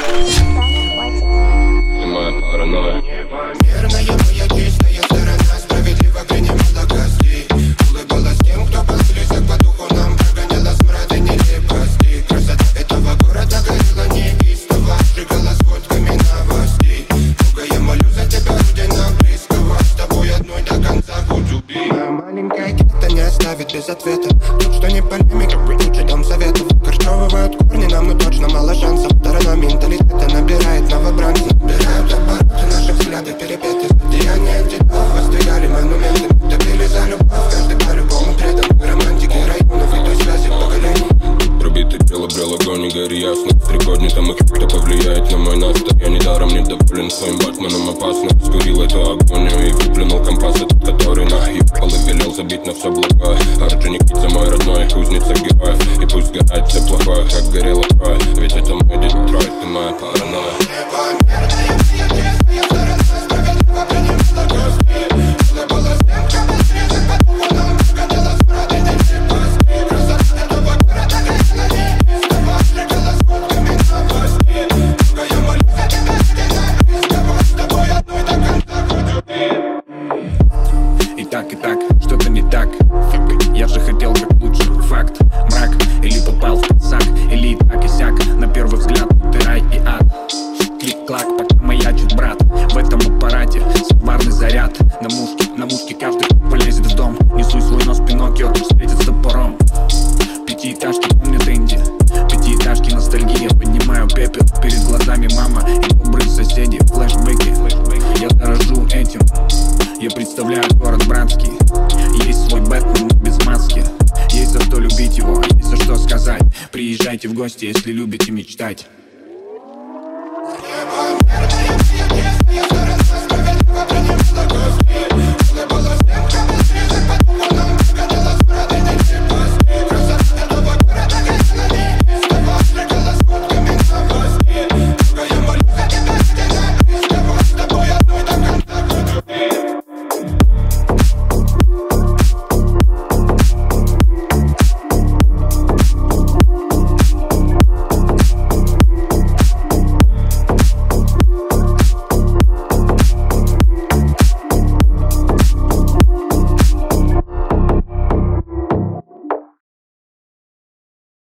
Ты моя паранойя. Верная моя чистая сторона, справедливо принимала кости. Улыбалась тем, кто по слезах по духу нам прогоняла смрады нелепости. Красота этого города горела неистово, сжигала сводками новостей. Сука, я молю за тебя, родина близкого, с тобой одной до конца будь убей. Моя маленькая гетто не оставит без ответа. Тут что не полемика, лучше дом советов. Корчевывают корни, нам ну точно мало шансов. Сторона менталитета набирает новобранцев. Набирают обороты, наши взгляды перепеты. Деяния дедов востояли монументы. Топили за любовь, каждый по-любому предан. Романтики районов и той связи поколений. Труби ты пела, брел огонь, не гори ясно. Пригодни их, кто повлияет на мой настрой. Я недаром недоволен своим батманом, опасно. Скурил эту агонию и выплюнул компас, этот, который наебал и велел забить на все благое. Орджоникидзе мой родной, кузница героев. И пусть сгорает все плохое, как горело трое. Ведь это мой Детройт, ты моя паранойя. И так, что-то не так. Я же хотел как лучше. Факт, мрак, или попал в подсак, или так и сяк. На первый взгляд, ты рай и ад. Клик-клак, пока маячит брат. В этом аппарате сварный заряд. На мушке каждый полезет в дом. Несу свой нос, Пиноккио встретит с топором. Пятиэтажки помнят Инди, пятиэтажки ностальгия. Поднимаю пепел, перед глазами мама и добрые соседи. Флэшбэки, я дорожу этим. Я представляю город братский. Есть свой Бэтмен без маски. Есть за что любить его, есть за что сказать. Приезжайте в гости, если любите мечтать.